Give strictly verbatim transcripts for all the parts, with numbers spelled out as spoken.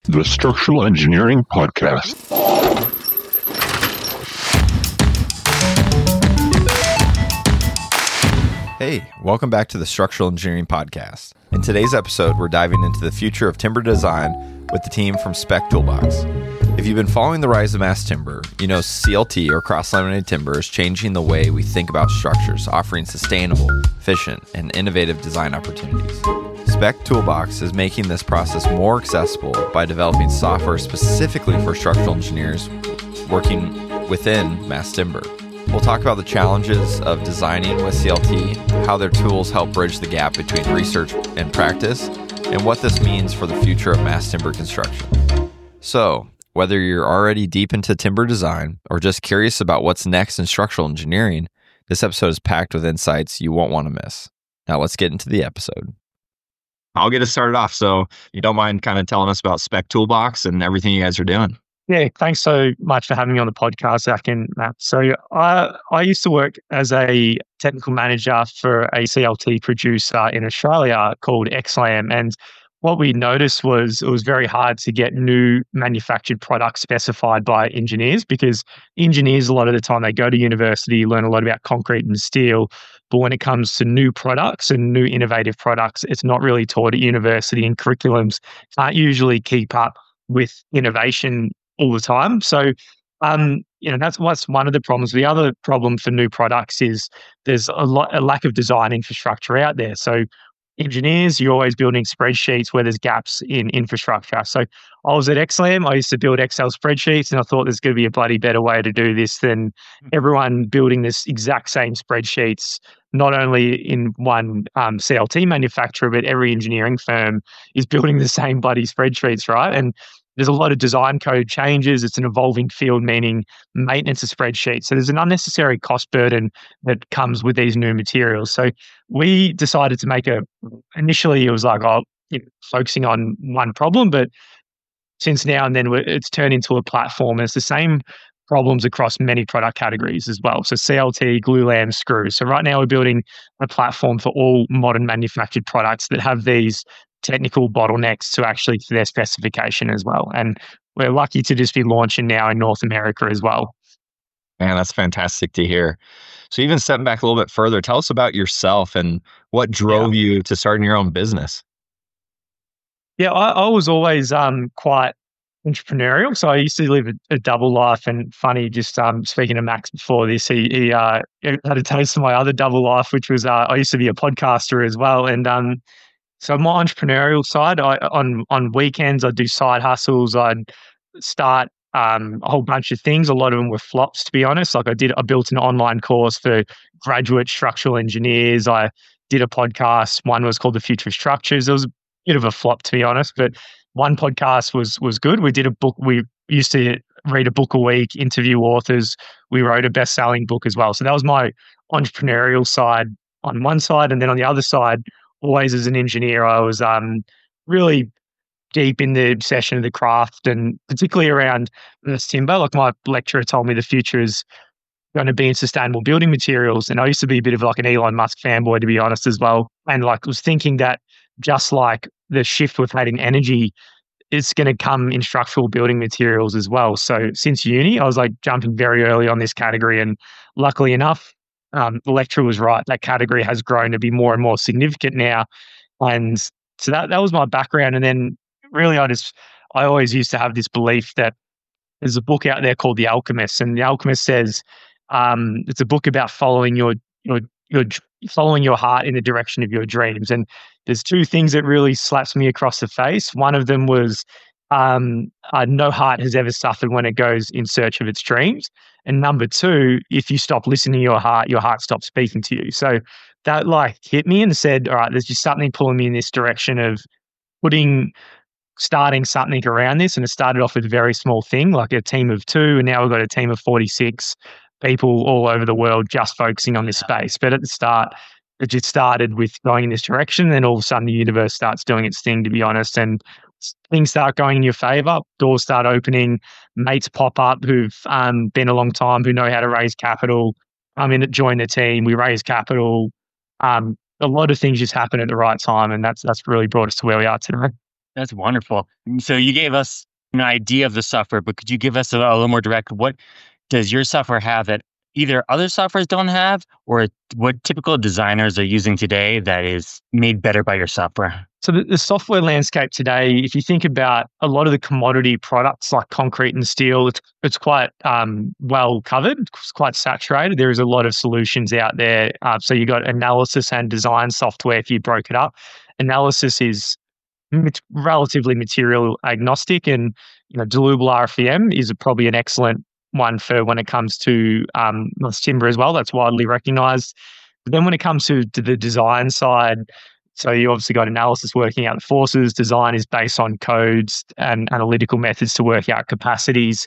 the Structural Engineering Podcast. Hey, welcome back to the Structural Engineering Podcast. In today's episode, we're diving into the future of timber design with the team from Spec Toolbox. If you've been following the rise of mass timber, you know C L T, or cross-laminated timber, is changing the way we think about structures, offering sustainable, efficient, and innovative design opportunities. Spec Toolbox is making this process more accessible by developing software specifically for structural engineers working within mass timber. We'll talk about the challenges of designing with C L T, how their tools help bridge the gap between research and practice, and what this means for the future of mass timber construction. So, whether you're already deep into timber design or just curious about what's next in structural engineering, this episode is packed with insights you won't want to miss. Now let's get into the episode. I'll get us started off. So you don't mind kind of telling us about Spec Toolbox and everything you guys are doing? Yeah, thanks so much for having me on the podcast, Zach and Matt. So I I used to work as a technical manager for a C L T producer in Australia called X LAM. And what we noticed was it was very hard to get new manufactured products specified by engineers, because engineers, a lot of the time, they go to university, learn a lot about concrete and steel. But when it comes to new products and new innovative products, it's not really taught at university, and curriculums can't usually keep up with innovation all the time. So, um, you know, that's what's one of the problems. The other problem for new products is there's a lot, a lack of design infrastructure out there. So engineers, you're always building spreadsheets where there's gaps in infrastructure. So I was at X LAM, I used to build Excel spreadsheets, and I thought there's going to be a bloody better way to do this than everyone building this exact same spreadsheets, not only in one um, C L T manufacturer, but every engineering firm is building the same bloody spreadsheets, right? And there's a lot of design code changes. It's an evolving field, meaning maintenance of spreadsheets. So there's an unnecessary cost burden that comes with these new materials. So we decided to make a, initially it was like, oh, you know, focusing on one problem, but since now and then it's turned into a platform. And it's the same problems across many product categories as well. So C L T, glue lam, screws. So right now we're building a platform for all modern manufactured products that have these technical bottlenecks to actually to their specification as well. And we're lucky to just be launching now in North America as well. Man, that's fantastic to hear. So even stepping back a little bit further, tell us about yourself and what drove yeah. you to starting your own business. Yeah, I, I was always um, quite entrepreneurial. So I used to live a, a double life, and funny, just um, speaking to Max before this, he, he uh, had a taste of my other double life, which was uh, I used to be a podcaster as well. And um, so my entrepreneurial side, I, on on weekends, I'd do side hustles. I'd start um, a whole bunch of things. A lot of them were flops, to be honest. Like I did, I built an online course for graduate structural engineers. I did a podcast. One was called The Future of Structures. It was a bit of a flop, to be honest, but one podcast was was good. We did a book. We used to read a book a week, interview authors. We wrote a best-selling book as well. So that was my entrepreneurial side on one side, and then on the other side, always as an engineer, I was um, really deep in the obsession of the craft, and particularly around this timber. Like my lecturer told me the future is going to be in sustainable building materials. And I used to be a bit of like an Elon Musk fanboy, to be honest, as well. And like was thinking that just like the shift we've had in energy, it's going to come in structural building materials as well. So since uni, I was like jumping very early on this category. And luckily enough, Um, the lecturer was right. That category has grown to be more and more significant now. And so that, that was my background. And then really I just, I always used to have this belief that there's a book out there called The Alchemist. And The Alchemist says um, it's a book about following your, your, your, following your heart in the direction of your dreams. And there's two things that really slaps me across the face. One of them was Um, uh, no heart has ever suffered when it goes in search of its dreams. And number two, if you stop listening to your heart, your heart stops speaking to you. So that like hit me and said, all right, there's just something pulling me in this direction of putting, starting something around this. And it started off with a very small thing, like a team of two. And now we've got a team of forty-six people all over the world just focusing on this space. But at the start, it just started with going in this direction. Then all of a sudden the universe starts doing its thing, to be honest. And things start going in your favor, doors start opening, mates pop up who've um, been a long time, who know how to raise capital, come in, join the team, we raise capital. Um, a lot of things just happen at the right time, and that's that's really brought us to where we are today. That's wonderful. So you gave us an idea of the software, but could you give us a, a little more direct? What does your software have that either other softwares don't have, or what typical designers are using today that is made better by your software? So the, the software landscape today, if you think about a lot of the commodity products like concrete and steel, it's it's quite um, well covered. It's quite saturated. There is a lot of solutions out there. Uh, so you got analysis and design software. If you broke it up, analysis is mat- relatively material agnostic, and you know Deliverable R F E M is probably an excellent one for when it comes to um, mass timber as well. That's widely recognised. But then when it comes to, to the design side, so you obviously got analysis working out the forces. Design is based on codes and analytical methods to work out capacities.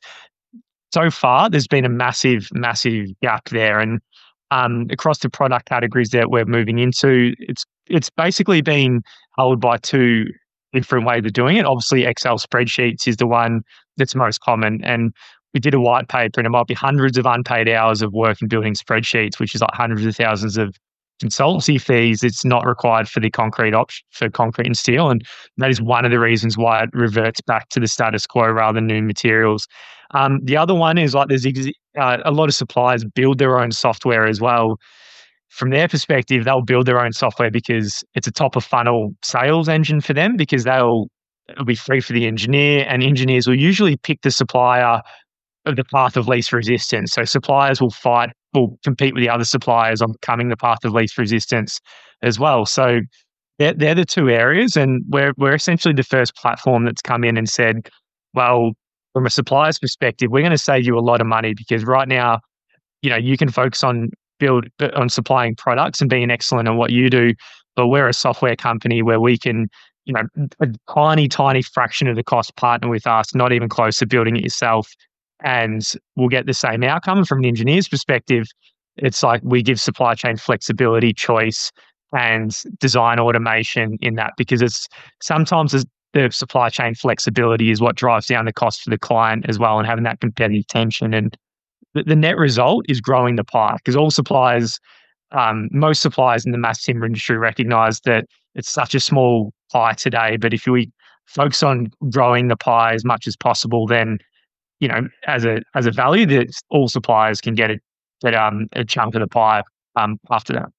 So far, there's been a massive, massive gap there, and um, across the product categories that we're moving into, it's it's basically been held by two different ways of doing it. Obviously, Excel spreadsheets is the one that's most common, and we did a white paper, and it might be hundreds of unpaid hours of work in building spreadsheets, which is like hundreds of thousands of consultancy fees. It's not required for the concrete option for concrete and steel, and that is one of the reasons why it reverts back to the status quo rather than new materials. Um, the other one is like there's ex- uh, a lot of suppliers build their own software as well. From their perspective, they'll build their own software because it's a top of funnel sales engine for them, because they'll it'll be free for the engineer, and engineers will usually pick the supplier of the path of least resistance. So suppliers will fight, will compete with the other suppliers on becoming the path of least resistance as well. So they're, they're the two areas, and we're we're essentially the first platform that's come in and said, well, from a supplier's perspective, we're going to save you a lot of money, because right now, you know, you can focus on build on supplying products and being excellent at what you do, but we're a software company where we can, you know, a tiny, tiny fraction of the cost partner with us, not even close to building it yourself, and we'll get the same outcome. From an engineer's perspective, it's like we give supply chain flexibility, choice, and design automation in that, because it's sometimes the supply chain flexibility is what drives down the cost for the client as well, and having that competitive tension. And the, the net result is growing the pie, because all suppliers, um, most suppliers in the mass timber industry recognize that it's such a small pie today. But if we focus on growing the pie as much as possible, then you know, as a as a value, that all suppliers can get a get um a chunk of the pie um after that.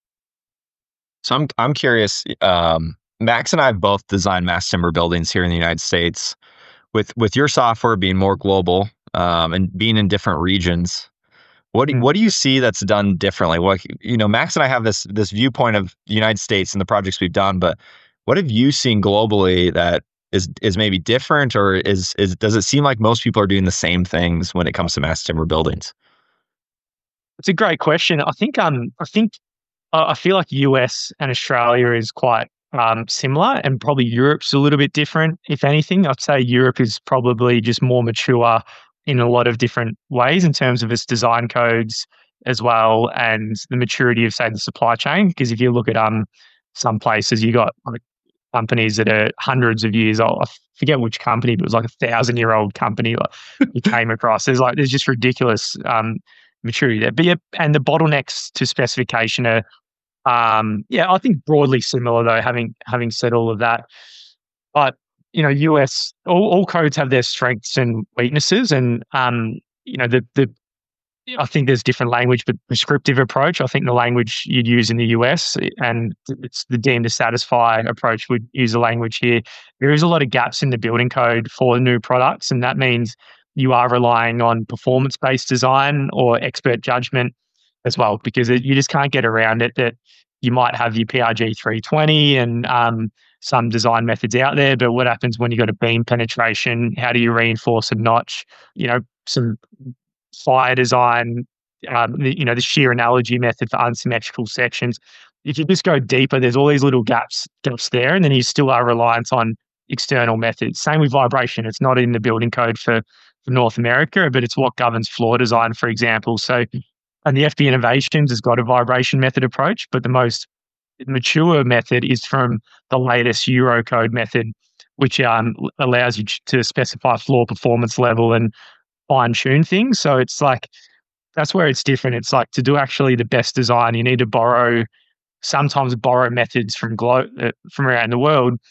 So I'm I'm curious. Um, Max and I have both designed mass timber buildings here in the United States. With with your software being more global um, and being in different regions, what do, Mm. what do you see that's done differently? What you know, Max and I have this this viewpoint of the United States and the projects we've done, but what have you seen globally that is is maybe different, or is is does it seem like most people are doing the same things when it comes to mass timber buildings? It's a great question. I think um I think I I feel like U S and Australia is quite um similar, and probably Europe's a little bit different. If anything, I'd say Europe is probably just more mature in a lot of different ways in terms of its design codes as well, and the maturity of, say, the supply chain. Because if you look at um some places, you got like companies that are hundreds of years old. I forget which company, but it was like a thousand year old company like you came across. There's like there's just ridiculous um, maturity there. But yeah, and the bottlenecks to specification are um, yeah, I think broadly similar though. Having having said all of that, but you know, U S all, all codes have their strengths and weaknesses, and um, you know the the I think there's different language, but prescriptive approach. I think the language you'd use in the U S and it's the deemed to satisfy approach would use the language here. There is a lot of gaps in the building code for new products, and that means you are relying on performance-based design or expert judgment as well, because it, you just can't get around it. That you might have your P R G three twenty and um, some design methods out there, but what happens when you got a beam penetration? How do you reinforce a notch? You know, some fire design, um, the, you know, the shear analogy method for unsymmetrical sections. If you just go deeper, there's all these little gaps gaps there, and then you still are reliant on external methods. Same with vibration. It's not in the building code for, for North America, but it's what governs floor design, for example. So, and the F B Innovations has got a vibration method approach, but the most mature method is from the latest Eurocode method, which um, allows you to specify floor performance level and fine tune things. So it's like, that's where it's different. It's like to do actually the best design, you need to borrow, sometimes borrow methods from glo- uh, from around the world.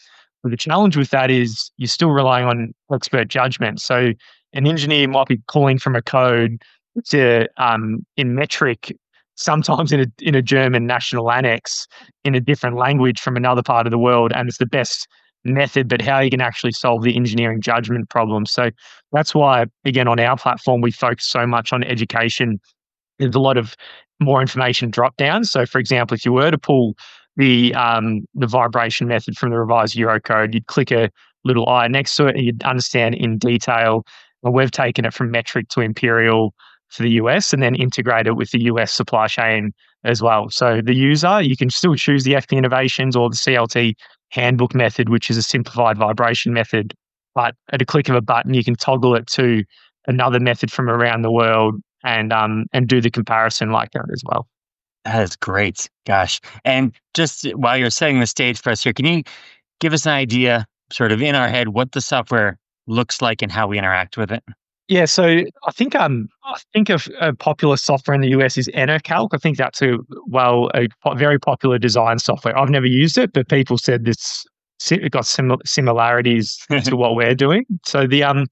But the challenge with that is you're still relying on expert judgment. So an engineer might be calling from a code to um, in metric, sometimes in a in a German national annex in a different language from another part of the world, and it's the best method, but how you can actually solve the engineering judgment problem. So that's why, again, on our platform, we focus so much on education. There's a lot of more information drop down. So, for example, if you were to pull the um, the vibration method from the revised Eurocode, you'd click a little eye next to it and you'd understand in detail. Well, we've taken it from metric to imperial for the U S and then integrate it with the U S supply chain as well. So the user, you can still choose the F P Innovations or the C L T handbook method, which is a simplified vibration method. But at a click of a button, you can toggle it to another method from around the world and um and do the comparison like that as well. That is great. Gosh. And just while you're setting the stage for us here, can you give us an idea, sort of in our head, what the software looks like and how we interact with it? Yeah, so I think um I think of a popular software in the U S is EnerCalc. I think that's a well a po- very popular design software. I've never used it, but people said this it got sim- similarities to what we're doing. So the um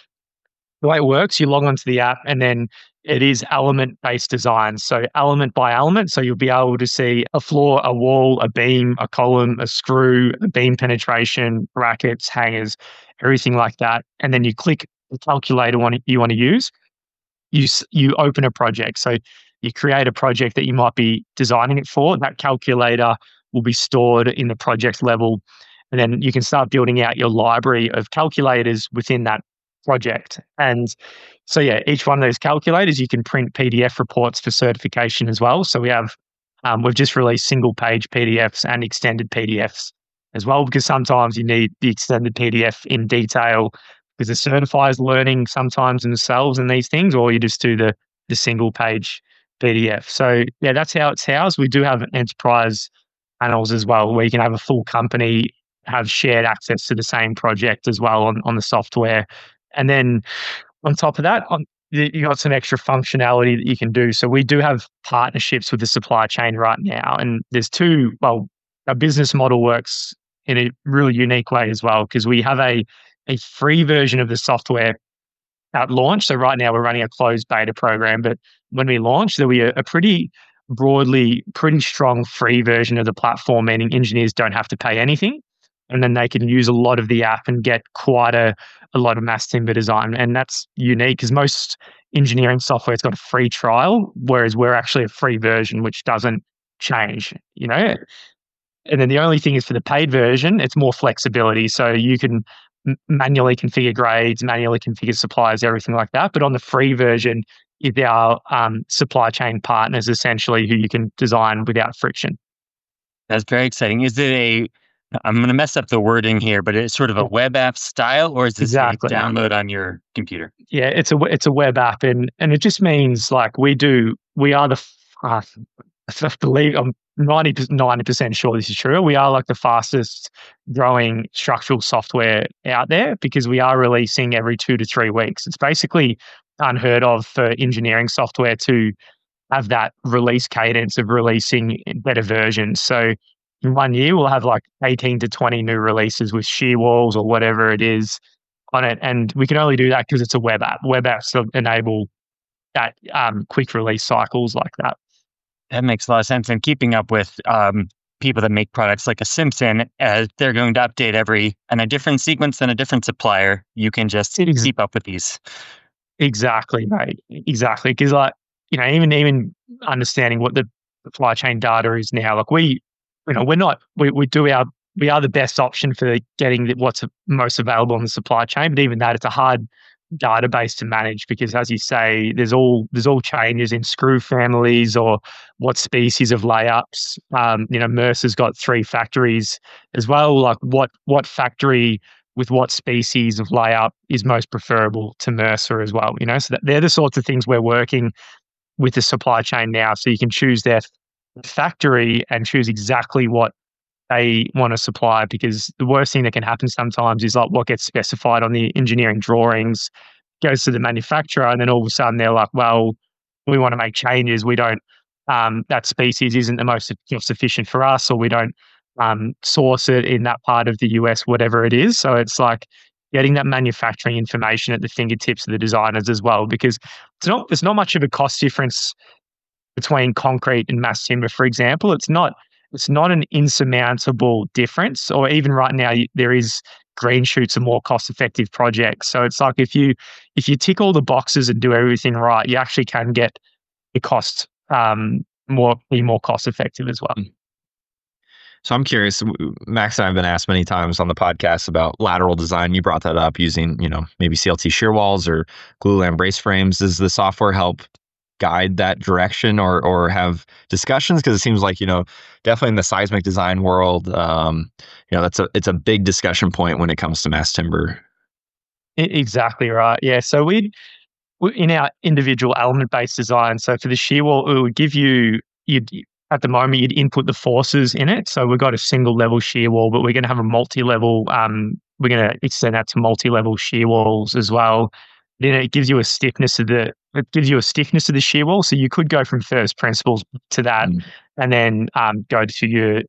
the way it works, you log onto the app and then it is element-based design. So element by element. So you'll be able to see a floor, a wall, a beam, a column, a screw, a beam penetration, brackets, hangers, everything like that. And then you click the calculator one you want to use. You you open a project. So you create a project that you might be designing it for. That calculator will be stored in the project level. And then you can start building out your library of calculators within that project. And so, yeah, each one of those calculators, you can print P D F reports for certification as well. So we have, um, we've just released single page P D Fs and extended P D Fs as well, because sometimes you need the extended P D F in detail because the certifiers learning sometimes themselves in these things, or you just do the, the single page P D F. So yeah, that's how it's housed. We do have enterprise panels as well, where you can have a full company have shared access to the same project as well on, on the software. And then on top of that, on, you got some extra functionality that you can do. So we do have partnerships with the supply chain right now. And there's two, well, our business model works in a really unique way as well, because we have a, a free version of the software at launch. So right now we're running a closed beta program, but when we launch, there'll be a, a pretty broadly, pretty strong free version of the platform, meaning engineers don't have to pay anything. And then they can use a lot of the app and get quite a, a lot of mass timber design. And that's unique because most engineering software has got a free trial, whereas we're actually a free version, which doesn't change, you know? And then the only thing is for the paid version, it's more flexibility. So you can m- manually configure grades, manually configure suppliers, everything like that. But on the free version, is our um, supply chain partners essentially who you can design without friction. That's very exciting. Is it a I'm going to mess up the wording here, but it's sort of a web app style, or is this Exactly. a download on your computer? Yeah, it's a it's a web app, and and it just means like we do we are the uh, I believe I'm ninety percent sure this is true. We are like the fastest growing structural software out there because we are releasing every two to three weeks. It's basically unheard of for engineering software to have that release cadence of releasing better versions. So in one year, we'll have like eighteen to twenty new releases with shear walls or whatever it is on it. And we can only do that because it's a web app. Web apps enable that um, quick release cycles like that. That makes a lot of sense. And keeping up with um, people that make products like a Simpson, as they're going to update every and a different sequence than a different supplier, you can just Ex- keep up with these. Exactly, mate. Exactly. Because like, you know, even even understanding what the supply chain data is now, like we, you know, we're not, we, we do our, we are the best option for getting the, what's most available on the supply chain. But even that, it's a hard database to manage because, as you say, there's all there's all changes in screw families or what species of layups. Um, you know, Mercer's got three factories as well. Like what what factory with what species of layup is most preferable to Mercer as well. You know, so that they're the sorts of things we're working with the supply chain now. So you can choose their factory and choose exactly what they want to supply, because the worst thing that can happen sometimes is like what gets specified on the engineering drawings goes to the manufacturer, and then all of a sudden they're like, well, we want to make changes. We don't, um, that species isn't the most cost efficient for us, or we don't um, source it in that part of the U S, whatever it is. So it's like getting that manufacturing information at the fingertips of the designers as well, because it's not there's not much of a cost difference between concrete and mass timber, for example. It's not it's not an insurmountable difference, or even right now there is green shoots of more cost-effective projects. So it's like if you if you tick all the boxes and do everything right, you actually can get the cost um, more be more cost-effective as well. So I'm curious, Max and I have been asked many times on the podcast about lateral design. You brought that up using, you know, maybe C L T shear walls or glulam brace frames. Does the software help guide that direction or or have discussions? Because it seems like, you know, definitely in the seismic design world, um, you know, that's a it's a big discussion point when it comes to mass timber. Exactly right. Yeah. So we in our individual element-based design. So for the shear wall, it would give you you'd at the moment, you'd input the forces in it. So we've got a single level shear wall, but we're going to have a multi-level, um, we're going to extend that to multi-level shear walls as well. Then it gives you a stiffness of the, it gives you a stiffness of the shear wall. So you could go from first principles to that mm. and then um, go to your,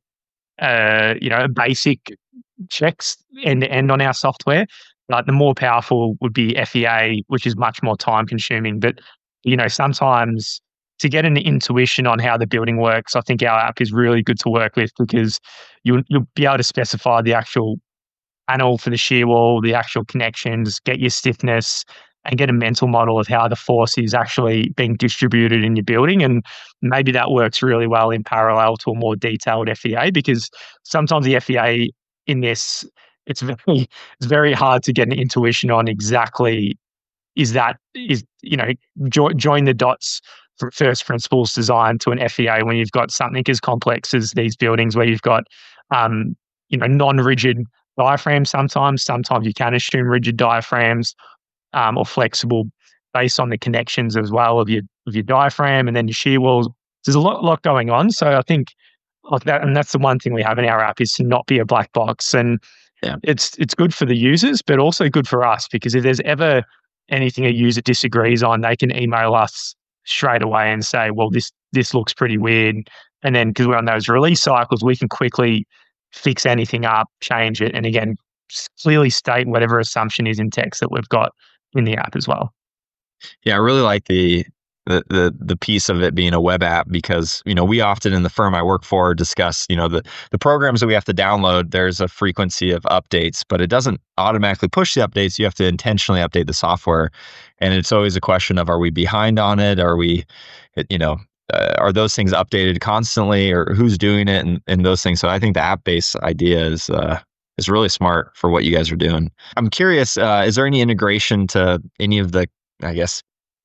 uh, you know, basic checks end to end on our software. Like the more powerful would be F E A, which is much more time consuming. But, you know, sometimes to get an intuition on how the building works, I think our app is really good to work with because you'll, you'll be able to specify the actual panel for the shear wall, the actual connections, get your stiffness, and get a mental model of how the force is actually being distributed in your building. And maybe that works really well in parallel to a more detailed F E A, because sometimes the F E A in this, it's very, it's very hard to get an intuition on exactly is that, is, you know, jo- join the dots from first principles design to an F E A when you've got something as complex as these buildings where you've got, um, you know, non-rigid diaphragms sometimes. Sometimes you can assume rigid diaphragms um, or flexible based on the connections as well of your of your diaphragm and then your shear walls. There's a lot, lot going on. So I think like that, and that's the one thing we have in our app is to not be a black box. And yeah. it's it's good for the users, but also good for us, because if there's ever anything a user disagrees on, they can email us straight away and say, well, this this looks pretty weird. And then because we're on those release cycles, we can quickly fix anything up, change it, and again, clearly state whatever assumption is in text that we've got in the app as well. Yeah, I really like the the the the piece of it being a web app, because, you know, we often in the firm I work for discuss, you know, the the programs that we have to download, there's a frequency of updates, but it doesn't automatically push the updates. You have to intentionally update the software. And it's always a question of, are we behind on it? Are we, you know, uh, are those things updated constantly, or who's doing it, and, and those things. So I think the app-based idea is uh, is really smart for what you guys are doing. I'm curious, uh, is there any integration to any of the, I guess,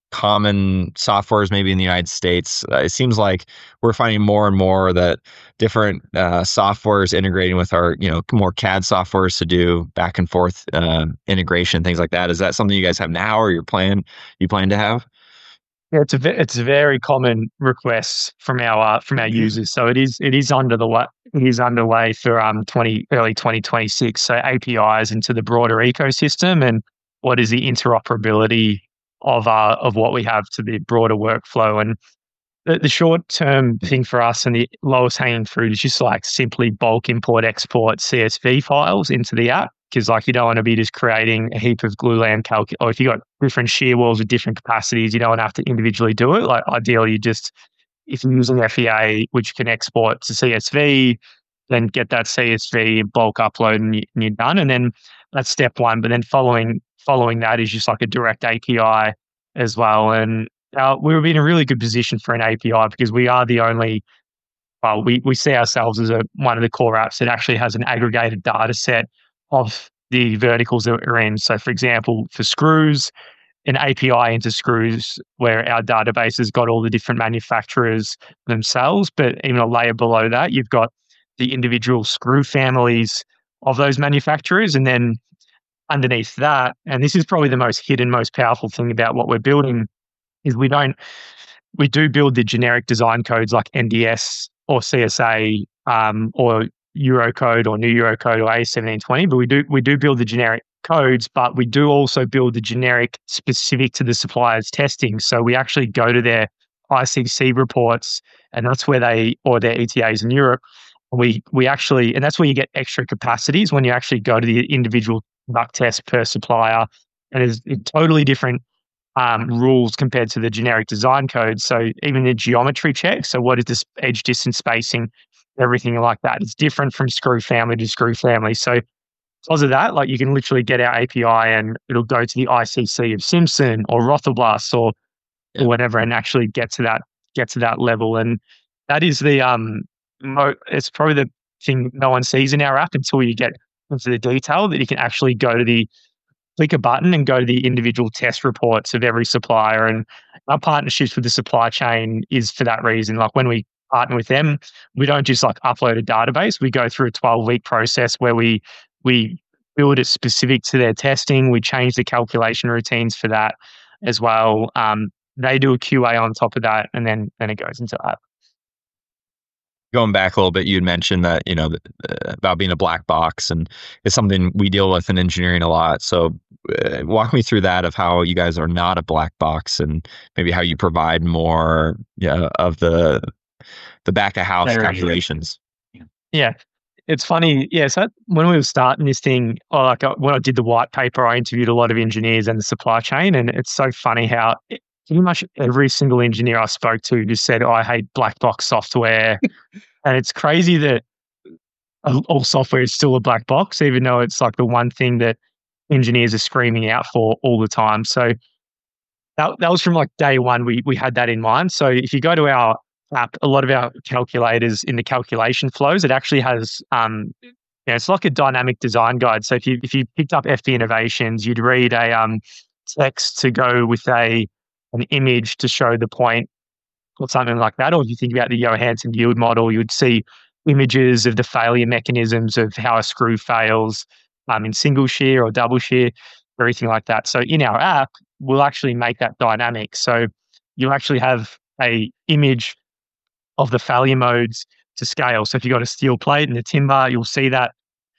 common softwares maybe in the United States? Uh, it seems like we're finding more and more that different uh, softwares integrating with our, you know, more C A D softwares to do back and forth uh, integration, things like that. Is that something you guys have now, or you're plan you plan to have? Yeah, it's a ve- it's a very common request from our uh, from our users. So it is it is under the wa- it is underway for um twenty early twenty twenty-six. So A P Is into the broader ecosystem, and what is the interoperability of uh of what we have to the broader workflow. And the, the short term thing for us and the lowest hanging fruit is just like simply bulk import export C S V files into the app, because like you don't want to be just creating a heap of glulam calc, or if you got different shear walls with different capacities, you don't want to have to individually do it. Like ideally, you just, if you're using F E A, which can export to C S V, then get that C S V bulk upload and, you, and you're done. And then that's step one. But then following Following that is just like a direct A P I as well. And uh, we would be in a really good position for an A P I, because we are the only, well, we, we see ourselves as a, one of the core apps that actually has an aggregated data set of the verticals that we're in. So for example, for screws, an A P I into screws where our database has got all the different manufacturers themselves, but even a layer below that, you've got the individual screw families of those manufacturers. And then underneath that, and this is probably the most hidden, most powerful thing about what we're building, is we don't, we do build the generic design codes like N D S or C S A um, or Eurocode or New Eurocode or A seventeen twenty, but we do we do build the generic codes, but we do also build the generic specific to the supplier's testing. So we actually go to their I C C reports, and that's where they, or their E T As in Europe, We we actually, and that's where you get extra capacities when you actually go to the individual buck test per supplier, and there's totally different um, rules compared to the generic design code. So even the geometry check, so what is this edge distance spacing, everything like that, it's different from screw family to screw family. So because of that, like you can literally get our A P I and it'll go to the I C C of Simpson or Rothelblas or, or whatever, and actually get to that get to that level. And that is the um, mo- it's probably the thing no one sees in our app until you get into the detail, that you can actually go to the click a button and go to the individual test reports of every supplier. And our partnerships with the supply chain is for that reason. Like when we partner with them, we don't just like upload a database. We go through a twelve week process where we we build it specific to their testing. We change the calculation routines for that as well. Um, they do a Q A on top of that, and then then it goes into that. Going back a little bit, you had mentioned that, you know, uh, about being a black box, and it's something we deal with in engineering a lot. So uh, walk me through that, of how you guys are not a black box, and maybe how you provide more yeah, of the the back of house Clarity. calculations. Yeah. It's funny. Yeah. So when we were starting this thing, or like uh, when I did the white paper, I interviewed a lot of engineers and the supply chain. And it's so funny how it, pretty much every single engineer I spoke to just said, oh, I hate black box software. And it's crazy that all software is still a black box, even though it's like the one thing that engineers are screaming out for all the time. So that, that was from like day one, we we had that in mind. So if you go to our app, a lot of our calculators in the calculation flows, it actually has, um, you know, it's like a dynamic design guide. So if you if you picked up F B Innovations, you'd read a um, text to go with a an image to show the point or something like that. Or if you think about the Johansson yield model, you'd see images of the failure mechanisms of how a screw fails um, in single shear or double shear, everything like that. So in our app, we'll actually make that dynamic. So you'll actually have a image of the failure modes to scale. So if you've got a steel plate and a timber, you'll see that.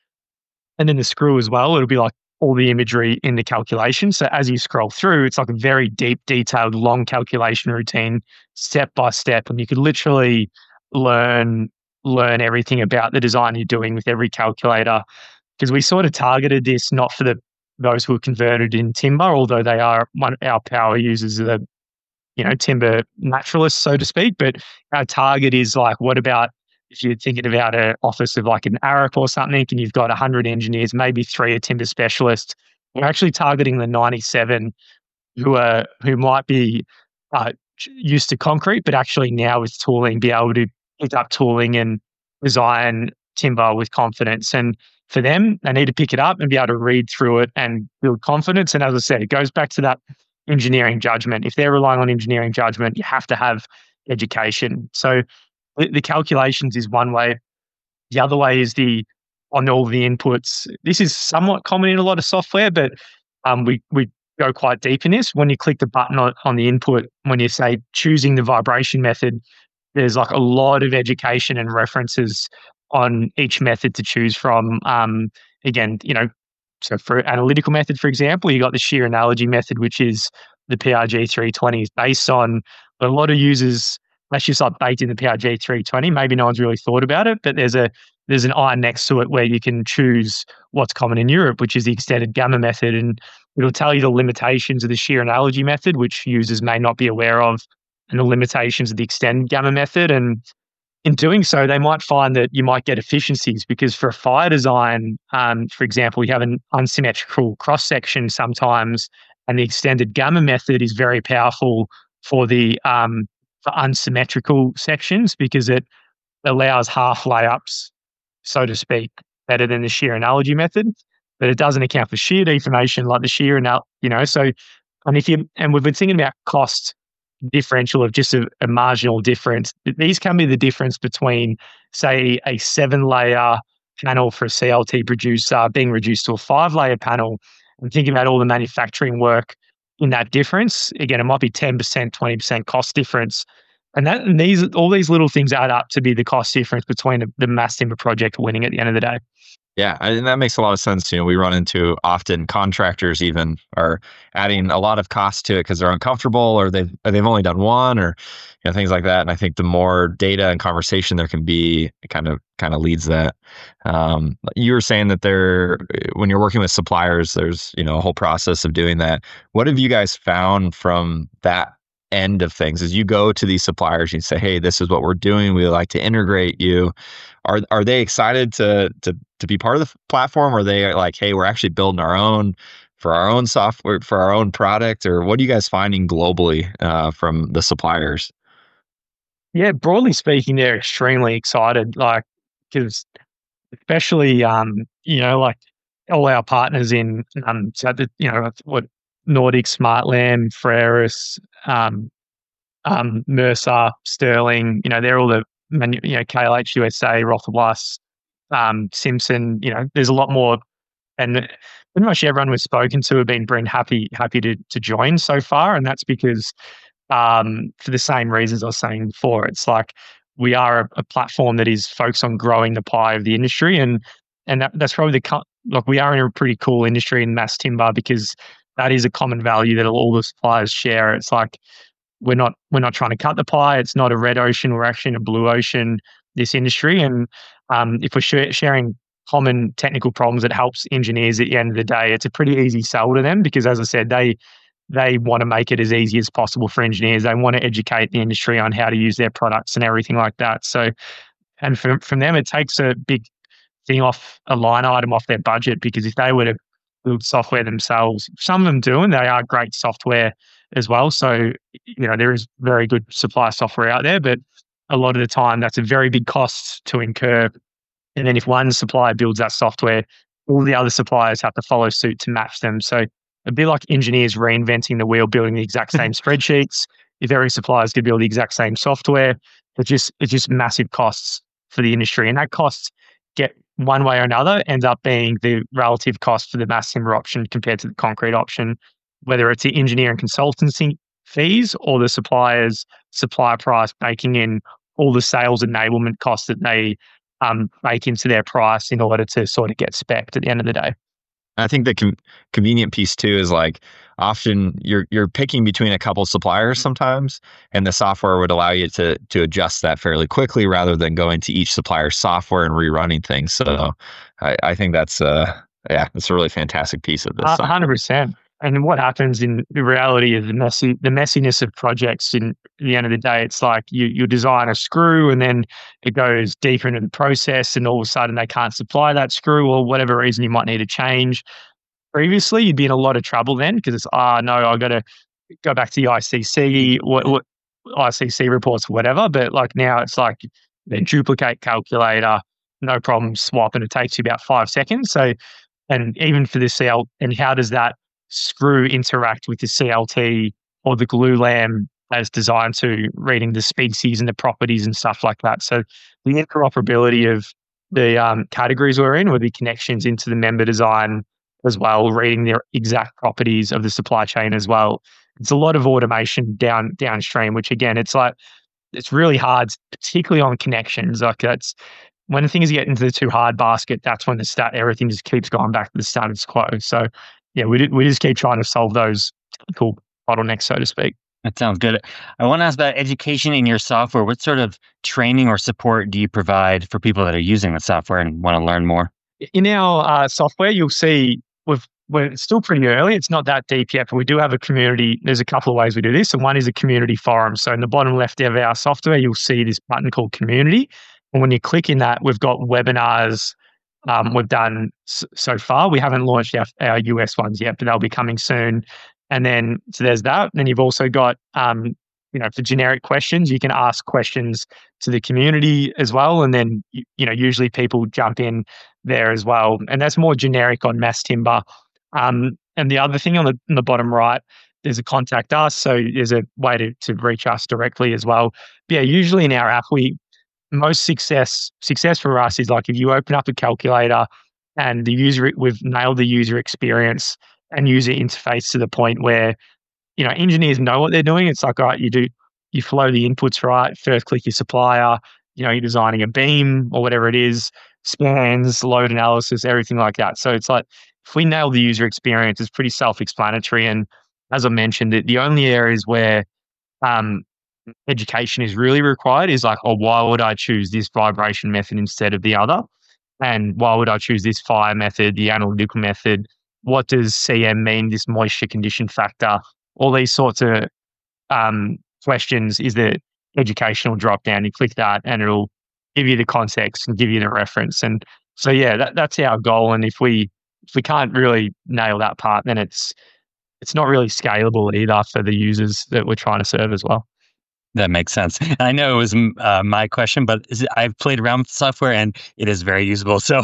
And then the screw as well, it'll be like all the imagery in the calculation. So as you scroll through, it's like a very deep, detailed, long calculation routine, step by step. And you could literally learn learn everything about the design you're doing with every calculator. Because we sort of targeted this not for the those who are converted in timber, although they are one our power users are the you know, timber naturalists, so to speak. But our target is like, what about if you're thinking about an office of like an Arup or something, and you've got one hundred engineers, maybe three are timber specialists. We're actually targeting the ninety-seven who are who might be uh, used to concrete, but actually now with tooling, be able to pick up tooling and design timber with confidence. And for them, they need to pick it up and be able to read through it and build confidence. And as I said, it goes back to that engineering judgment. If they're relying on engineering judgment, you have to have education. So the, the calculations is one way. The other way is the on all the inputs. This is somewhat common in a lot of software, but um, we we go quite deep in this. When you click the button on, on the input, when you say choosing the vibration method, there's like a lot of education and references on each method to choose from. Um, again, you know, so for analytical method, for example, you got the shear analogy method, which is the P R G three twenty is based on. But a lot of users, that's just like baked in the P R G three twenty. Maybe no one's really thought about it, but there's a there's an I next to it where you can choose what's common in Europe, which is the extended gamma method, and it'll tell you the limitations of the shear analogy method, which users may not be aware of, and the limitations of the extended gamma method. And in doing so, they might find that you might get efficiencies because for a fire design, um, for example, you have an unsymmetrical cross-section sometimes, and the extended gamma method is very powerful for the um, for unsymmetrical sections because it allows half layups, so to speak, better than the shear analogy method. But it doesn't account for shear deformation like the shear anal, you know. So, and if you and we've been thinking about cost differential of just a, a marginal difference. These can be the difference between, say, a seven-layer panel for a C L T producer being reduced to a five-layer panel, and thinking about all the manufacturing work in that difference. Again, it might be ten percent, twenty percent cost difference. And that and these all these little things add up to be the cost difference between the, the mass timber project winning at the end of the day. Yeah, and that makes a lot of sense. You know, we run into often contractors even are adding a lot of cost to it because they're uncomfortable or they've or they've only done one or you know things like that. And I think the more data and conversation there can be, it kind of kind of leads that. Um, you were saying that there, when you're working with suppliers, there's you know a whole process of doing that. What have you guys found from that end of things? As you go to these suppliers, you say, "Hey, this is what we're doing. We would like to integrate you." Are are they excited to to to be part of the platform? Or are they like, hey, we're actually building our own for our own software for our own product? Or what are you guys finding globally uh, from the suppliers? Yeah, broadly speaking, they're extremely excited. Like, because especially um, you know, like all our partners in um, so the, you know, what Nordic, SmartLam, Freris, um, um, Mercer, Sterling. You know, they're all the manu- you know K L H U S A, Rotherblast, um, Simpson. You know, there's a lot more, and pretty much everyone we've spoken to have been been happy happy to to join so far, and that's because um, for the same reasons I was saying before. It's like we are a, a platform that is focused on growing the pie of the industry, and and that, that's probably the co- like we are in a pretty cool industry in mass timber because that is a common value that all the suppliers share. It's like we're not we're not trying to cut the pie. It's not a red ocean. We're actually in a blue ocean, this industry. And um, if we're sh- sharing common technical problems that helps engineers at the end of the day, it's a pretty easy sell to them because, as I said, they they want to make it as easy as possible for engineers. They want to educate the industry on how to use their products and everything like that. So, and from from them, it takes a big thing off a line item off their budget because if they were to build software themselves, some of them do, and they are great software as well. So, you know, there is very good supply software out there, but a lot of the time that's a very big cost to incur. And then if one supplier builds that software, all the other suppliers have to follow suit to match them. So it'd be like engineers reinventing the wheel, building the exact same spreadsheets. If every supplier is going to build the exact same software, it's just it's just massive costs for the industry. And that costs get one way or another ends up being the relative cost for the mass timber option compared to the concrete option, whether it's the engineering consultancy fees or the supplier's supplier price, baking in all the sales enablement costs that they um, bake into their price in order to sort of get spec'd at the end of the day. I think the com- convenient piece too is like often you're you're picking between a couple suppliers sometimes, and the software would allow you to to adjust that fairly quickly rather than going to each supplier's software and rerunning things. So I, I think that's uh yeah, that's a really fantastic piece of this. A hundred percent. And what happens in the reality of the messy, the messiness of projects in the end of the day, it's like you, you design a screw and then it goes deeper into the process and all of a sudden they can't supply that screw or whatever reason you might need to change. Previously, you'd be in a lot of trouble then because it's, ah, oh, no, I've got to go back to the I C C, what, what I C C reports, whatever. But like now it's like they duplicate calculator, no problem, swap, and it takes you about five seconds. So, and even for the C L, and how does that screw interact with the C L T or the glue lam as designed to, reading the species and the properties and stuff like that. So the interoperability of the um, categories we're in with the connections into the member design as well, reading the exact properties of the supply chain as well. It's a lot of automation down downstream, which again, it's like, it's really hard, particularly on connections. Like that's, when things get into the too hard basket, that's when the stat, everything just keeps going back to the status quo. So yeah, we did, we just keep trying to solve those technical bottlenecks, so to speak. That sounds good. I want to ask about education in your software. What sort of training or support do you provide for people that are using the software and want to learn more? In our uh, software, you'll see we've, we're still pretty early. It's not that deep yet, but we do have a community. There's a couple of ways we do this. And one is a community forum. So in the bottom left of our software, you'll see this button called community. And when you click in that, we've got webinars um, we've done s- so far. We haven't launched our, our U S ones yet, but they'll be coming soon. And then, so there's that. And then you've also got, um, you know, for generic questions, you can ask questions to the community as well. And then, you, you know, usually people jump in there as well. And that's more generic on mass timber. Um, and the other thing on the, on the bottom right, there's a contact us. So there's a way to, to reach us directly as well. But yeah, usually in our app, we, most success, success for us is like if you open up a calculator and the user, we've nailed the user experience and user interface to the point where, you know, engineers know what they're doing. It's like, all right, you do, you flow the inputs right, first click your supplier, you know, you're designing a beam or whatever it is. scans, load analysis, everything like that. So it's like, if we nail the user experience, it's pretty self-explanatory. And as I mentioned, the, the only areas where um, education is really required is like, oh, why would I choose this vibration method instead of the other? And why would I choose this fire method, the analytical method? What does C M mean, this moisture condition factor? All these sorts of um, questions is the educational drop down. You click that and it'll give you the context and give you the reference. And so, yeah, that, that's our goal. And if we if we can't really nail that part, then it's it's not really scalable either for the users that we're trying to serve as well. That makes sense. I know it was uh, my question, but is it, I've played around with the software and it is very usable. So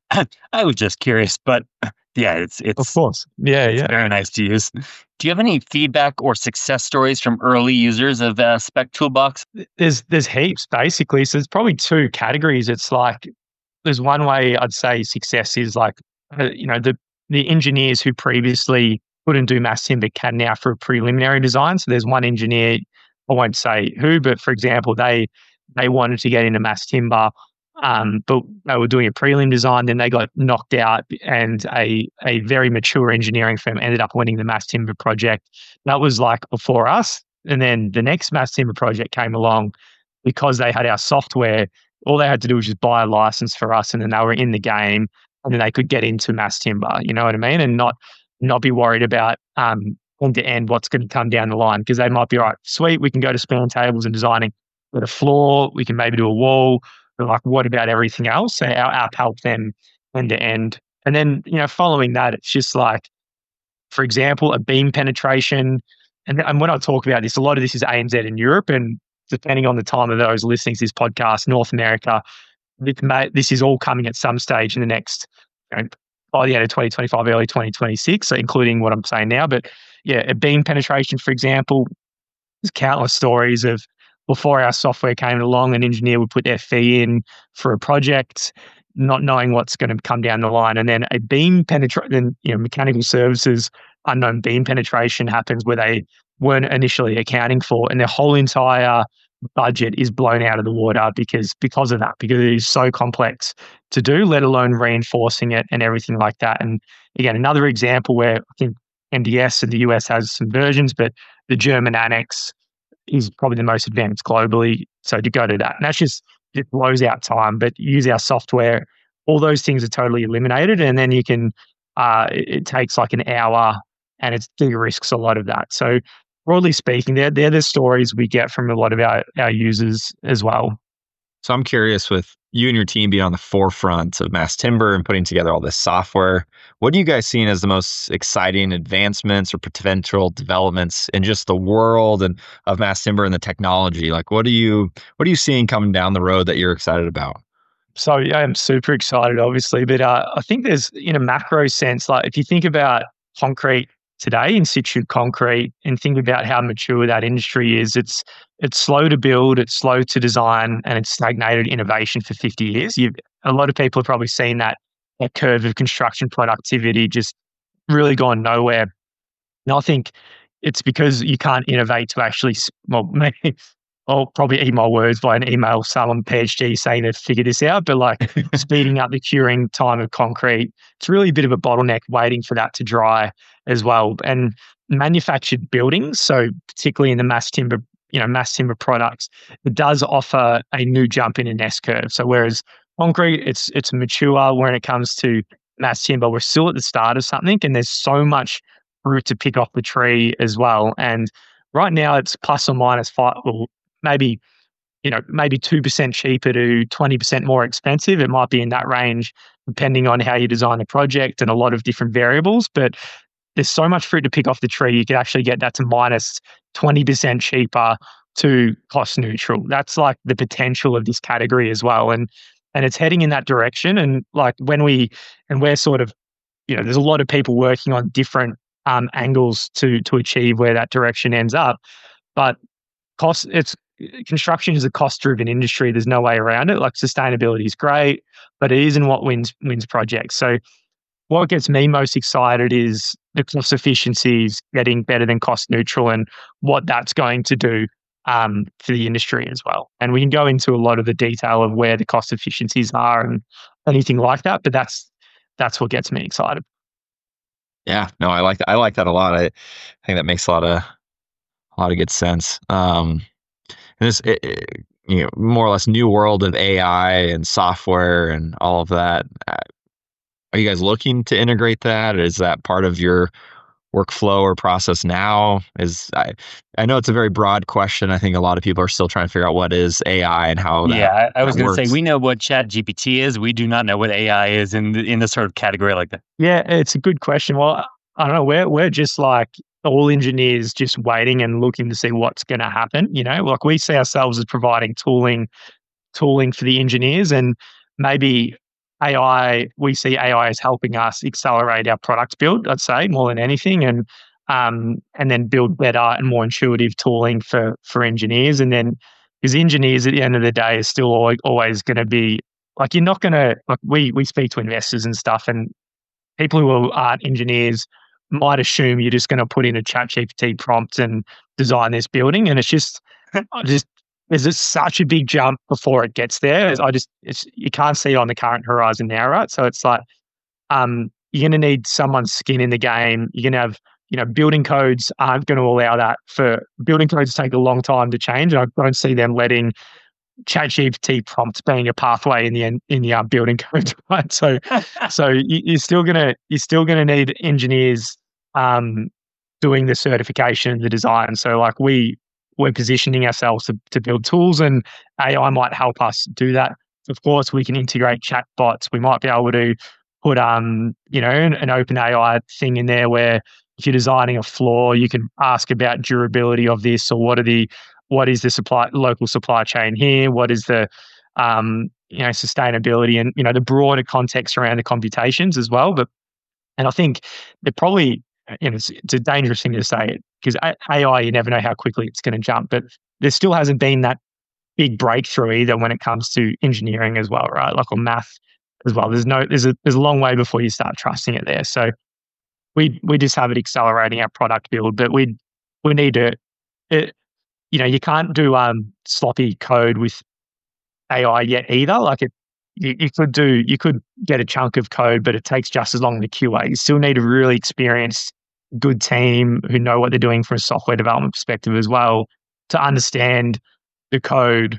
I was just curious, but yeah, it's it's of course, yeah, it's yeah, very nice to use. Do you have any feedback or success stories from early users of uh, Spec Toolbox? There's there's heaps basically. So there's probably two categories. It's like there's one way I'd say success is like uh, you know the the engineers who previously couldn't do mass timber can now for a preliminary design. So there's one engineer, I won't say who, but for example, they they wanted to get into mass timber, um, but they were doing a prelim design, then they got knocked out, and a a very mature engineering firm ended up winning the mass timber project. That was like before us, and then the next mass timber project came along because they had our software. All they had to do was just buy a license for us, and then they were in the game, and then they could get into mass timber. You know what I mean? And not not be worried about um, end to end what's going to come down the line, because they might be all right, sweet, we can go to span tables and designing with a floor, we can maybe do a wall, but like, what about everything else? So our app helped them end to end. And then, you know, following that, it's just like, for example, a beam penetration. And, and when I talk about this, a lot of this is A N Z in Europe, and depending on the time of those listening to this podcast, North America, this, may, this is all coming at some stage in the next, you know, by the end of twenty twenty-five, early twenty twenty-six, so including what I'm saying now. But yeah, a beam penetration, for example, there's countless stories of before our software came along, an engineer would put their fee in for a project, not knowing what's going to come down the line. And then a beam penetration, you know, mechanical services, unknown beam penetration happens where they weren't initially accounting for, and their whole entire budget is blown out of the water because because of that, because it is so complex to do, let alone reinforcing it and everything like that. And again, another example where I think M D S in the U S has some versions, but the German annex is probably the most advanced globally. So to go to that, and that's just, it blows out time, but use our software, all those things are totally eliminated. And then you can, uh, it, it takes like an hour and it de-risks a lot of that. So broadly speaking, they're, they're the stories we get from a lot of our, our users as well. So I'm curious, with you and your team being on the forefront of mass timber and putting together all this software, what are you guys seeing as the most exciting advancements or potential developments in just the world and of mass timber and the technology? Like, what are you what are you seeing coming down the road that you're excited about? So yeah, I'm super excited, obviously, but uh, I think there's, in a macro sense, like if you think about concrete today, in situ concrete, and think about how mature that industry is, it's it's slow to build, it's slow to design, and it's stagnated innovation for fifty years. You've, a lot of people have probably seen that, that curve of construction productivity just really gone nowhere. And I think it's because you can't innovate to actually, well, maybe I'll probably eat my words by an email, someone PhD saying they've figured this out, but like speeding up the curing time of concrete, it's really a bit of a bottleneck waiting for that to dry as well. And manufactured buildings, so particularly in the mass timber, you know, mass timber products, it does offer a new jump in an S curve. So whereas concrete, it's it's mature when it comes to mass timber, we're still at the start of something, and there's so much fruit to pick off the tree as well. And right now it's plus or minus five, well, maybe, you know, maybe two percent cheaper to twenty percent more expensive. It might be in that range, depending on how you design the project and a lot of different variables. But there's so much fruit to pick off the tree, you can actually get that to minus twenty percent cheaper to cost neutral. That's like the potential of this category as well. And and it's heading in that direction. And like when we, and we're sort of, you know, there's a lot of people working on different um, angles to to achieve where that direction ends up. But cost, it's, construction is a cost-driven industry. There's no way around it. Like sustainability is great, but it isn't what wins wins projects. So what gets me most excited is the cost efficiencies getting better than cost neutral, and what that's going to do um, for the industry as well. And we can go into a lot of the detail of where the cost efficiencies are and anything like that. But that's that's what gets me excited. Yeah, no, I like that. I like that a lot. I, I think that makes a lot of a lot of good sense. Um, and this, it, it, you know, more or less new world of A I and software and all of that. Uh, Are you guys looking to integrate that? Is that part of your workflow or process now? Is I, I know it's a very broad question. I think a lot of people are still trying to figure out what is A I and how that, yeah, I, I was that going to say, works. we know what Chat G P T is. We do not know what A I is in the, in this sort of category like that. Yeah, it's a good question. Well, I don't know. We're we're just like all engineers, just waiting and looking to see what's going to happen. You know, like we see ourselves as providing tooling, tooling for the engineers, and maybe A I. We see A I as helping us accelerate our product build. I'd say more than anything, and um, and then build better and more intuitive tooling for for engineers. And then because engineers at the end of the day is still always, always going to be like, you're not going to like we we speak to investors and stuff, and people who aren't engineers might assume you're just going to put in a Chat G P T prompt and design this building, and it's just, I just there's just such a big jump before it gets there. I just, it's you can't see it on the current horizon now, right? So it's like, um, you're going to need someone's skin in the game. You're going to have, you know, building codes aren't going to allow that. For building codes take a long time to change. I don't see them letting Chat G P T prompts being a pathway in the in the uh, building code, right? So, so you, you're still gonna you're still gonna need engineers um, doing the certification, the design. So, like we we're positioning ourselves to to build tools, and A I might help us do that. Of course, we can integrate chatbots. We might be able to put um you know an, an open A I thing in there where if you're designing a floor, you can ask about durability of this, or what are the what is the supply local supply chain here? What is the um, you know sustainability and you know the broader context around the computations as well? But and I think they're probably you know it's, it's a dangerous thing to say it because A I you never know how quickly it's going to jump. But there still hasn't been that big breakthrough either when it comes to engineering as well, right? Like on math as well. There's no there's a there's a long way before you start trusting it there. So we we just have it accelerating our product build, but we we need to. It, You know, you can't do um, sloppy code with A I yet either. Like it, you, you could do, you could get a chunk of code, but it takes just as long to Q A. You still need a really experienced, good team who know what they're doing from a software development perspective as well to understand the code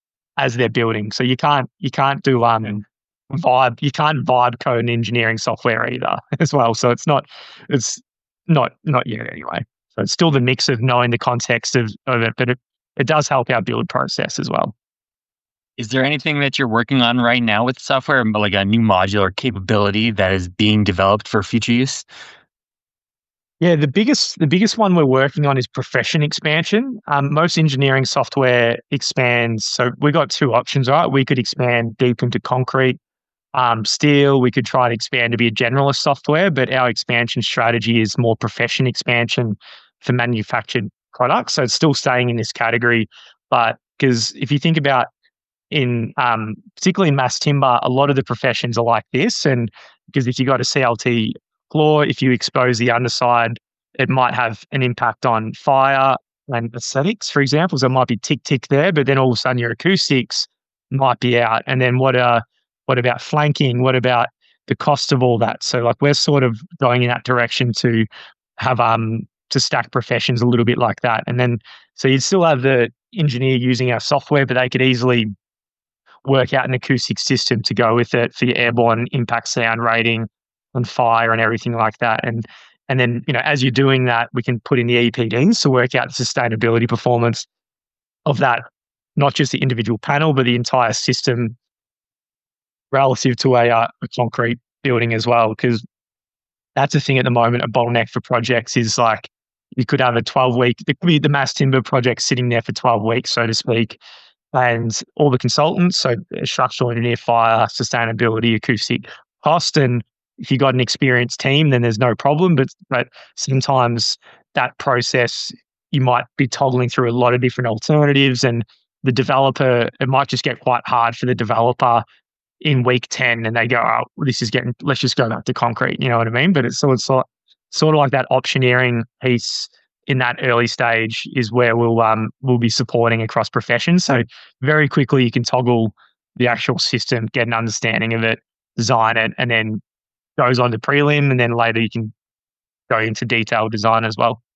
as they're building. So you can't, you can't do um vibe, you can't vibe code in engineering software either as well. So it's not, it's not not yet anyway. So it's still the mix of knowing the context of, of it, but it, it does help our build process as well. Is there anything that you're working on right now with software, like a new modular capability that is being developed for future use? Yeah, the biggest the biggest one we're working on is profession expansion. Um, most engineering software expands. So we got two options, right? We could expand deep into concrete, um, steel. We could try and expand to be a generalist software, but our expansion strategy is more profession expansion for manufactured products. So it's still staying in this category, but because if you think about in um, particularly in mass timber, a lot of the professions are like this, and because if you got a C L T floor, if you expose the underside, it might have an impact on fire and aesthetics, for example. So it might be tick tick there, but then all of a sudden your acoustics might be out. And then what uh what about flanking? What about the cost of all that? So like we're sort of going in that direction to have um to stack professions a little bit like that. And then so you'd still have the engineer using our software, but they could easily work out an acoustic system to go with it for your airborne impact sound rating and fire and everything like that. And and then, you know, as you're doing that, we can put in the E P Ds to work out the sustainability performance of that, not just the individual panel, but the entire system relative to a, uh, a concrete building as well. Because that's the thing at the moment, a bottleneck for projects is like you could have a twelve week, it could be the mass timber project sitting there for twelve weeks, so to speak. And all the consultants, so structural engineer, fire, sustainability, acoustic, cost. And if you got an experienced team, then there's no problem. But but sometimes that process, you might be toggling through a lot of different alternatives, and the developer, it might just get quite hard for the developer in week ten, and they go, "Oh, this is getting. Let's just go back to concrete." You know what I mean? But it's sort of sort sort of like that optioneering piece in that early stage is where we'll um we'll be supporting across professions. So very quickly you can toggle the actual system, get an understanding of it, design it, and then goes on to prelim, and then later you can go into detailed design as well.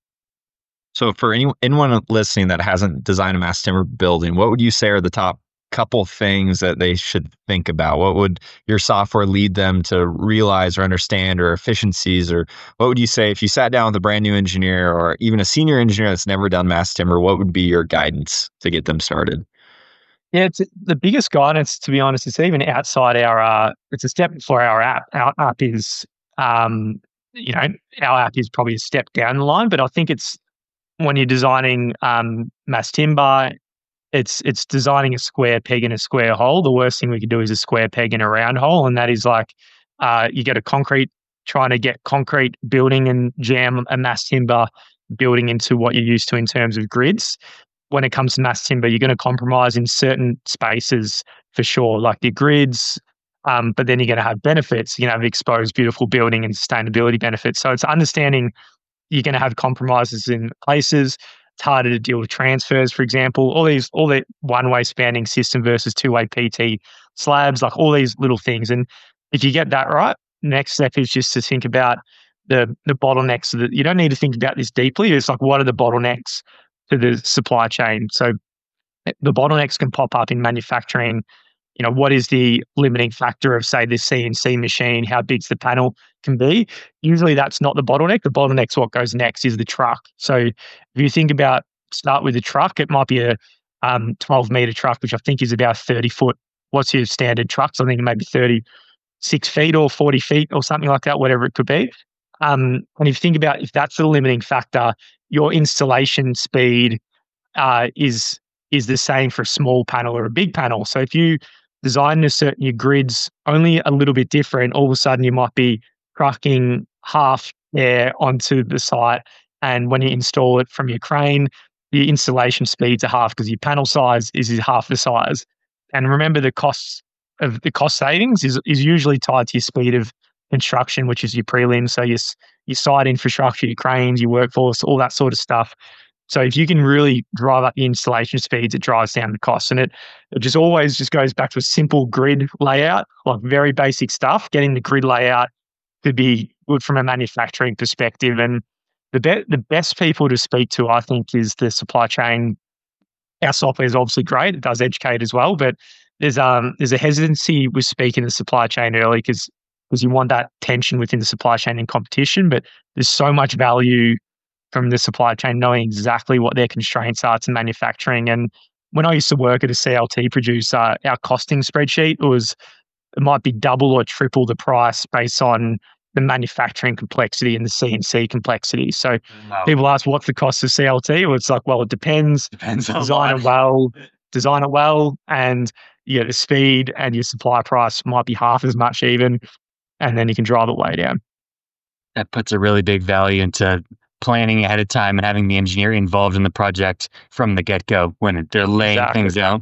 So for any, anyone listening that hasn't designed a mass timber building, what would you say are the top couple things that they should think about? What would your software lead them to realize or understand, or efficiencies? Or what would you say if you sat down with a brand new engineer or even a senior engineer that's never done mass timber, what would be your guidance to get them started? Yeah, it's the biggest guidance, to be honest. It's even outside our, uh, it's a step before our app. Our app is, um, you know, our app is probably a step down the line, but I think it's when you're designing um, mass timber, it's it's designing a square peg in a square hole. The worst thing we could do is a square peg in a round hole, and that is like uh, you get a concrete, trying to get concrete building and jam a mass timber building into what you're used to in terms of grids. When it comes to mass timber, you're going to compromise in certain spaces for sure, like your grids, um, but then you're going to have benefits. You're going to have exposed, beautiful building and sustainability benefits. So it's understanding you're going to have compromises in places. It's harder to deal with transfers, for example. All these, all the one-way spanning system versus two-way P T slabs, like all these little things. And if you get that right, next step is just to think about the the bottlenecks. So that you don't need to think about this deeply. It's like, what are the bottlenecks to the supply chain? So the bottlenecks can pop up in manufacturing. You know, what is the limiting factor of, say, this C N C machine? How big's the panel can be? Usually that's not the bottleneck. The bottleneck's what goes next is the truck. So if you think about, start with the truck, it might be a um, twelve meter truck, which I think is about thirty foot. What's your standard trucks? I think it may be thirty-six feet or forty feet or something like that, whatever it could be. Um, and if you think about, if that's the limiting factor, your installation speed uh, is is the same for a small panel or a big panel. So if you design a certain, your grids only a little bit different, all of a sudden you might be trucking half air onto the site, and when you install it from your crane, the installation speeds are half because your panel size is half the size. And remember, the costs of the cost savings is is usually tied to your speed of construction, which is your prelim. So your your site infrastructure, your cranes, your workforce, all that sort of stuff. So if you can really drive up the installation speeds, it drives down the costs. And it, it just always just goes back to a simple grid layout, like very basic stuff. Getting the grid layout could be good from a manufacturing perspective. And the, be- the best people to speak to, I think, is the supply chain. Our software is obviously great. It does educate as well, but there's um there's a hesitancy with speaking the supply chain early because because you want that tension within the supply chain and competition. But there's so much value from the supply chain knowing exactly what their constraints are to manufacturing. And when I used to work at a C L T producer, our costing spreadsheet was, it might be double or triple the price based on the manufacturing complexity and the C N C complexity. So Wow. people ask, what's the cost of C L T? Well, it's like, well, it depends. Depends on Design what. it well, design it well, and yeah, the speed and your supply price might be half as much even, and then you can drive it way down. That puts a really big value into planning ahead of time and having the engineer involved in the project from the get-go when they're laying Exactly. things down.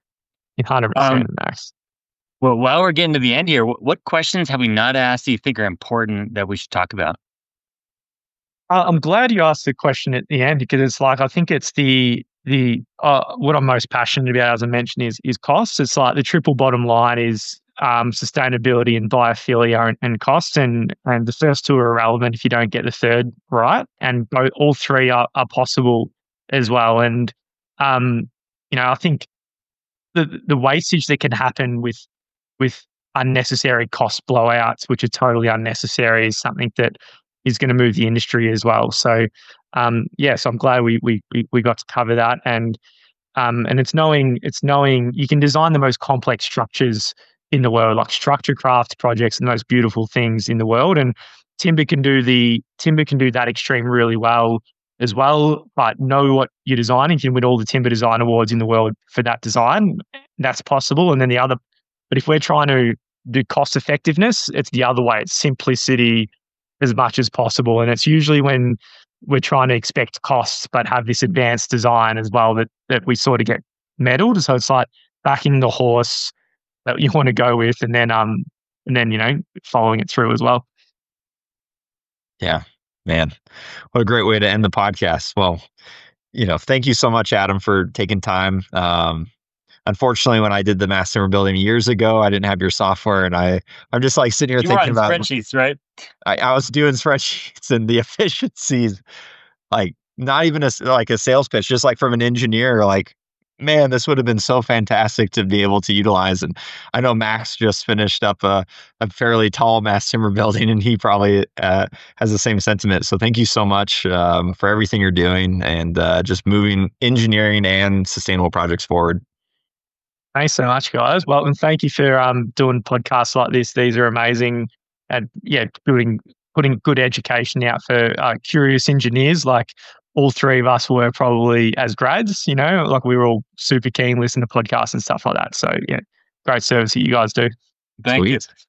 one hundred percent, Um, Max. Well, while we're getting to the end here, wh- what questions have we not asked that you think are important that we should talk about? Uh, I'm glad you asked the question at the end because it's like, I think it's the the uh, what I'm most passionate about, as I mentioned, is is costs. It's like the triple bottom line is um, sustainability and biophilia and, and cost, and and the first two are irrelevant if you don't get the third right, and both, all three are, are possible as well. And um, you know, I think the the wastage that can happen with with unnecessary cost blowouts, which are totally unnecessary, is something that is going to move the industry as well. So, um, yes, yeah, so I'm glad we we we got to cover that, and um, and it's knowing it's knowing you can design the most complex structures in the world, like structure craft projects and the most beautiful things in the world, and timber can do the timber can do that extreme really well as well. But know what you're designing. You can win all the timber design awards in the world for that design. That's possible. And then the other, but if we're trying to do cost effectiveness, it's the other way. It's simplicity as much as possible. And it's usually when we're trying to expect costs, but have this advanced design as well that, that we sort of get meddled. So it's like backing the horse that you want to go with, and then, um, and then, you know, following it through as well. Yeah. Man, what a great way to end the podcast. Well, you know, thank you so much, Adam, for taking time. Um, unfortunately, when I did the mass timber building years ago, I didn't have your software, and I, I'm just like sitting here You were thinking on about spreadsheets, right? I, I was doing spreadsheets and the efficiencies, like not even a, like a sales pitch, just like from an engineer, like, man, this would have been so fantastic to be able to utilize. And I know Max just finished up a, a fairly tall mass timber building, and he probably uh, has the same sentiment. So thank you so much um, for everything you're doing and uh, just moving engineering and sustainable projects forward. Thanks so much, guys. Well, and thank you for um, doing podcasts like this. These are amazing, and yeah, putting putting good education out for uh, curious engineers. Like all three of us were probably as grads, you know, like we were all super keen, listen to podcasts and stuff like that. So yeah, great service that you guys do. Thank Sweet. you.